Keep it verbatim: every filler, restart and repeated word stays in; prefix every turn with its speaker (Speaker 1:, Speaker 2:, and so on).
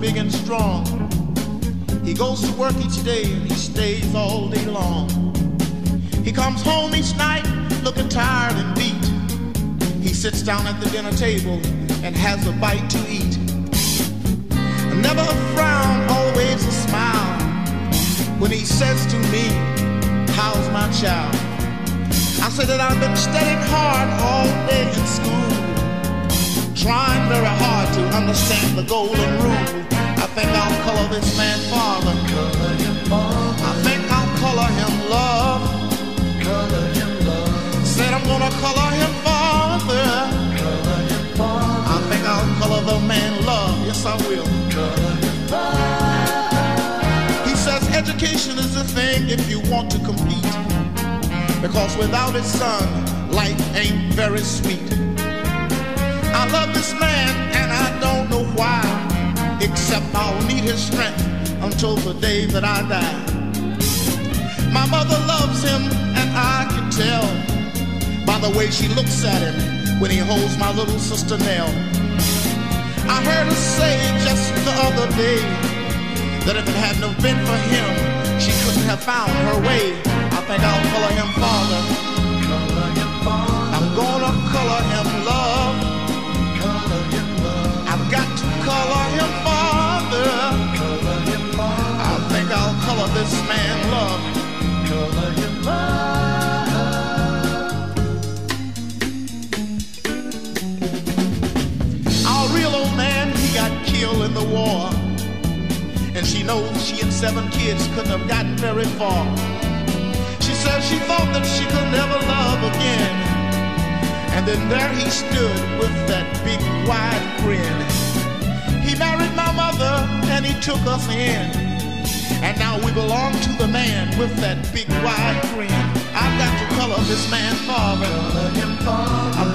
Speaker 1: big and strong. He goes to work each day and he stays all day long. He comes home each night looking tired and beat. He sits down at the dinner table and has a bite to eat. Never a frown, always a smile when he says to me, how's my child? I said that I've been studying hard all day in school, trying very hard to understand the golden rule. I think I'll color this man father. Color him father. I think I'll color him love. Color him love. Said I'm gonna color him father. Color him father. I think I'll color the man love. Yes, I will. Color him father. He says education is the thing if you want to compete, because without it, son, life ain't very sweet. I love this man and I don't know why, except I'll need his strength until the day that I die. My mother loves him and I can tell by the way she looks at him when he holds my little sister Nell. I heard her say just the other day that if it hadn't have been for him, she couldn't have found her way. I think I'll color him father. Color him father. I'm gonna color him love. Color him love. I've got to color him father. Color him father. I think I'll color this man love. Color him love. Our real old man, he got killed in the war, and she knows she and seven kids couldn't have gotten very far. She said she thought that she could never love again, and then there he stood with that big wide grin. He married my mother and he took us in, and now we belong to the man with that big wide grin. I've got to color this man father. Color him father. I'm